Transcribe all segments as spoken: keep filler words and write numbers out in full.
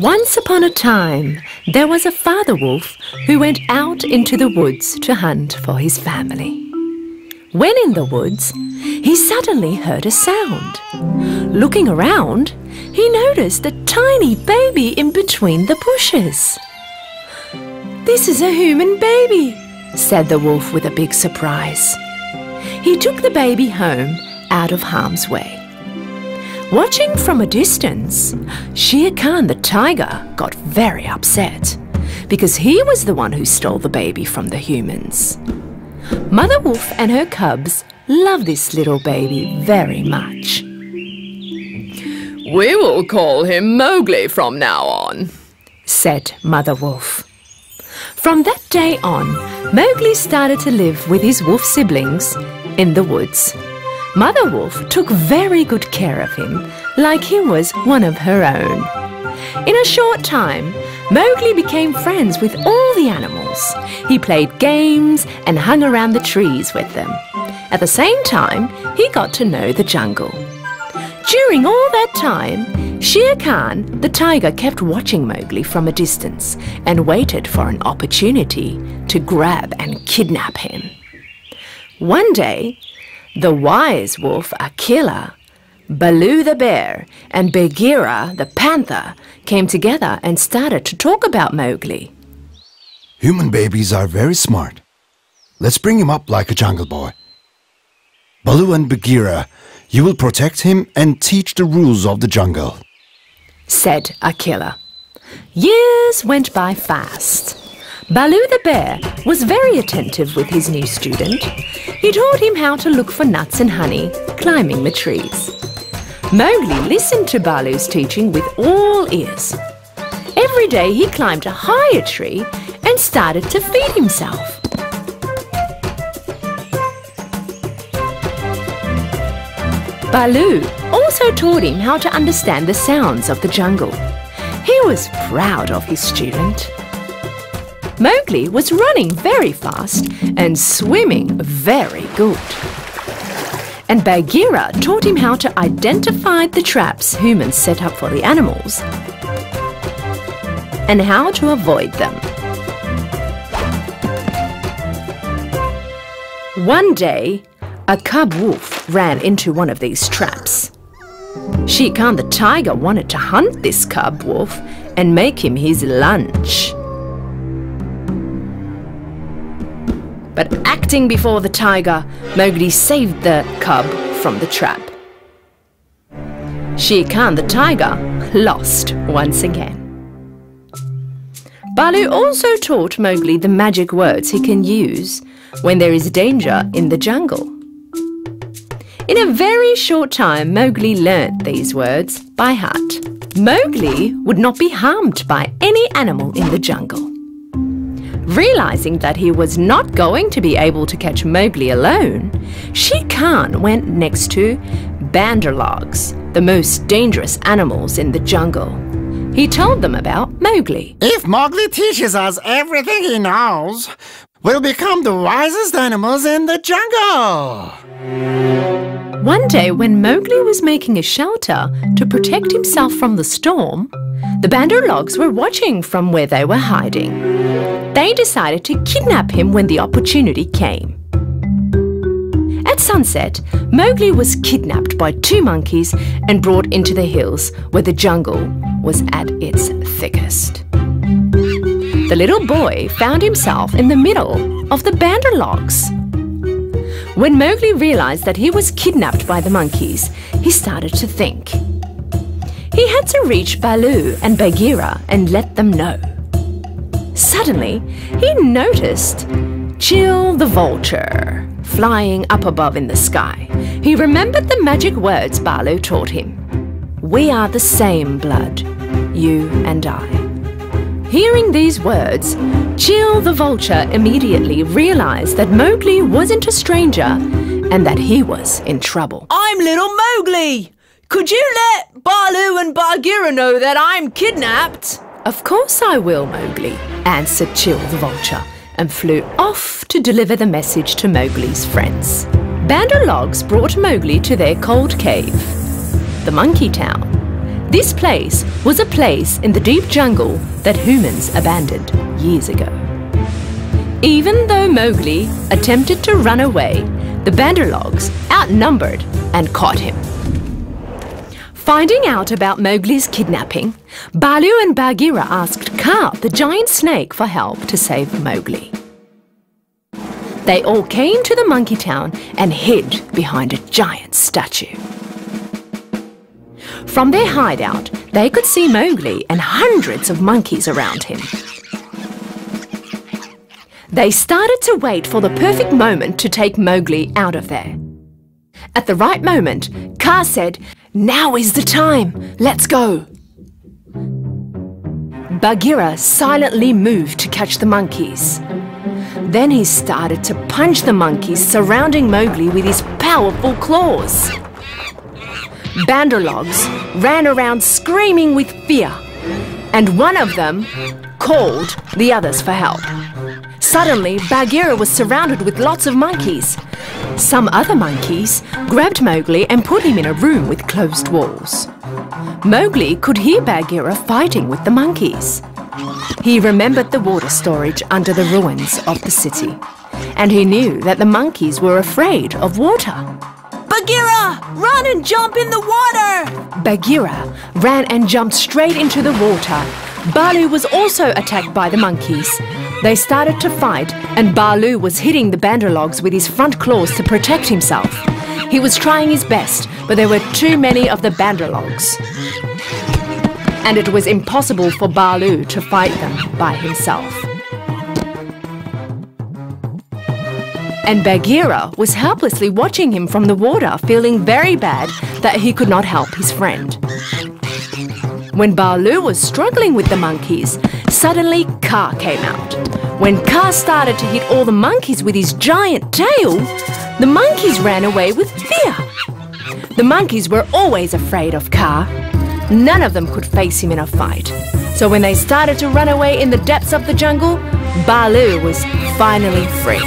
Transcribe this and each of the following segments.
Once upon a time, there was a father wolf who went out into the woods to hunt for his family. When in the woods, he suddenly heard a sound. Looking around, he noticed a tiny baby in between the bushes. "This is a human baby," said the wolf with a big surprise. He took the baby home out of harm's way. Watching from a distance, Shere Khan the tiger got very upset because he was the one who stole the baby from the humans. Mother Wolf and her cubs love this little baby very much. "We will call him Mowgli from now on," said Mother Wolf. From that day on, Mowgli started to live with his wolf siblings in the woods. Mother Wolf took very good care of him, like he was one of her own. In a short time, Mowgli became friends with all the animals. He played games and hung around the trees with them. At the same time, he got to know the jungle. During all that time, Shere Khan the tiger kept watching Mowgli from a distance and waited for an opportunity to grab and kidnap him. One day, the wise wolf Akela, Baloo the bear, and Bagheera the panther came together and started to talk about Mowgli. "Human babies are very smart. Let's bring him up like a jungle boy. Baloo and Bagheera, you will protect him and teach the rules of the jungle," said Akela. Years went by fast. Baloo the bear was very attentive with his new student. He taught him how to look for nuts and honey, climbing the trees. Mowgli listened to Baloo's teaching with all ears. Every day he climbed a higher tree and started to feed himself. Baloo also taught him how to understand the sounds of the jungle. He was proud of his student. Mowgli was running very fast and swimming very good. And Bagheera taught him how to identify the traps humans set up for the animals and how to avoid them. One day, a cub wolf ran into one of these traps. Shere Khan the tiger wanted to hunt this cub wolf and make him his lunch. But acting before the tiger, Mowgli saved the cub from the trap. Shere Khan the tiger lost once again. Baloo also taught Mowgli the magic words he can use when there is danger in the jungle. In a very short time, Mowgli learnt these words by heart. Mowgli would not be harmed by any animal in the jungle. Realizing that he was not going to be able to catch Mowgli alone, Shere Khan went next to Banderlogs, the most dangerous animals in the jungle. He told them about Mowgli. "If Mowgli teaches us everything he knows, we'll become the wisest animals in the jungle." One day when Mowgli was making a shelter to protect himself from the storm, the Banderlogs were watching from where they were hiding. They decided to kidnap him when the opportunity came. At sunset, Mowgli was kidnapped by two monkeys and brought into the hills where the jungle was at its thickest. The little boy found himself in the middle of the Banderlogs. When Mowgli realized that he was kidnapped by the monkeys, he started to think. He had to reach Baloo and Bagheera and let them know. Suddenly, he noticed Chil the vulture flying up above in the sky. He remembered the magic words Baloo taught him. "We are the same blood, you and I." Hearing these words, Chil the vulture immediately realized that Mowgli wasn't a stranger and that he was in trouble. "I'm little Mowgli! Could you let Baloo and Bagheera know that I'm kidnapped?" "Of course I will, Mowgli," answered Chil the vulture, and flew off to deliver the message to Mowgli's friends. Banderlogs brought Mowgli to their cold cave, the monkey town. This place was a place in the deep jungle that humans abandoned years ago. Even though Mowgli attempted to run away, the Bandarlogs outnumbered and caught him. Finding out about Mowgli's kidnapping, Baloo and Bagheera asked Kaa, the giant snake, for help to save Mowgli. They all came to the monkey town and hid behind a giant statue. From their hideout, they could see Mowgli and hundreds of monkeys around him. They started to wait for the perfect moment to take Mowgli out of there. At the right moment, Kaa said, "Now is the time, let's go." Bagheera silently moved to catch the monkeys. Then he started to punch the monkeys surrounding Mowgli with his powerful claws. Bandarlogs ran around screaming with fear, and one of them called the others for help. Suddenly, Bagheera was surrounded with lots of monkeys. Some other monkeys grabbed Mowgli and put him in a room with closed walls. Mowgli could hear Bagheera fighting with the monkeys. He remembered the water storage under the ruins of the city, and he knew that the monkeys were afraid of water. Bagheera, run and jump in the water! Bagheera ran and jumped straight into the water. Baloo was also attacked by the monkeys. They started to fight, and Baloo was hitting the Bandarlogs with his front claws to protect himself. He was trying his best, but there were too many of the Bandarlogs, and it was impossible for Baloo to fight them by himself. And Bagheera was helplessly watching him from the water, feeling very bad that he could not help his friend. When Baloo was struggling with the monkeys, suddenly Kaa came out. When Kaa started to hit all the monkeys with his giant tail, the monkeys ran away with fear. The monkeys were always afraid of Kaa. None of them could face him in a fight. So when they started to run away in the depths of the jungle, Baloo was finally free.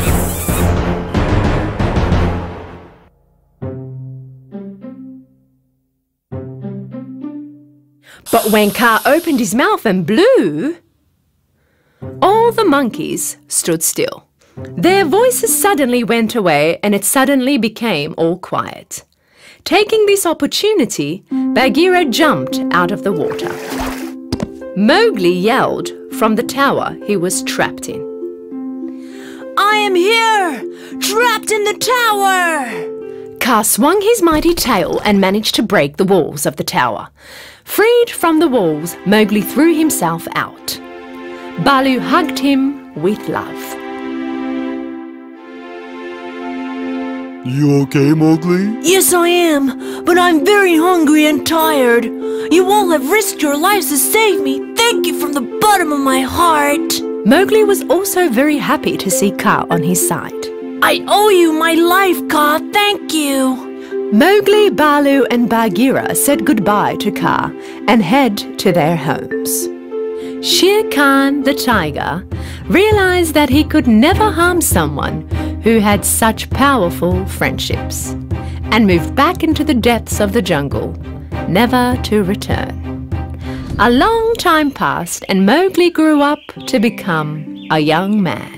But when Kaa opened his mouth and blew, all the monkeys stood still. Their voices suddenly went away, and it suddenly became all quiet. Taking this opportunity, Bagheera jumped out of the water. Mowgli yelled from the tower he was trapped in. I am here, trapped in the tower! Kaa swung his mighty tail and managed to break the walls of the tower. Freed from the walls, Mowgli threw himself out. Baloo hugged him with love. You okay, Mowgli? Yes, I am, but I'm very hungry and tired. You all have risked your lives to save me. Thank you from the bottom of my heart. Mowgli was also very happy to see Kaa on his side. I owe you my life, Kaa. Thank you. Mowgli, Baloo and Bagheera said goodbye to Kaa and head to their homes. Shere Khan, the tiger, realized that he could never harm someone who had such powerful friendships, and moved back into the depths of the jungle, never to return. A long time passed, and Mowgli grew up to become a young man.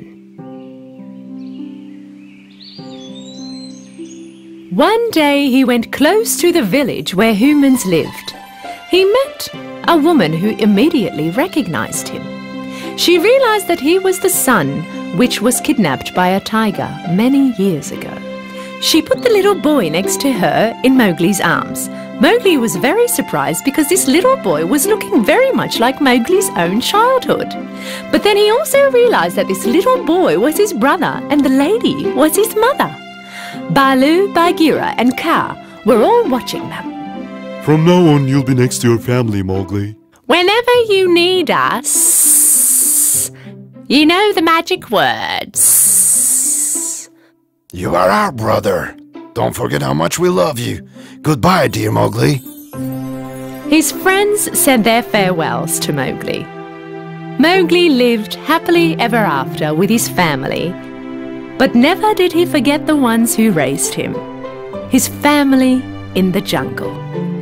One day he went close to the village where humans lived. He met a woman who immediately recognized him. She realized that he was the son which was kidnapped by a tiger many years ago. She put the little boy next to her in Mowgli's arms. Mowgli was very surprised because this little boy was looking very much like Mowgli's own childhood. But then he also realized that this little boy was his brother and the lady was his mother. Baloo, Bagheera and Kaa were all watching them. From now on, you'll be next to your family, Mowgli. Whenever you need us, you know the magic words. You are our brother. Don't forget how much we love you. Goodbye, dear Mowgli. His friends said their farewells to Mowgli. Mowgli lived happily ever after with his family, but never did he forget the ones who raised him, his family in the jungle.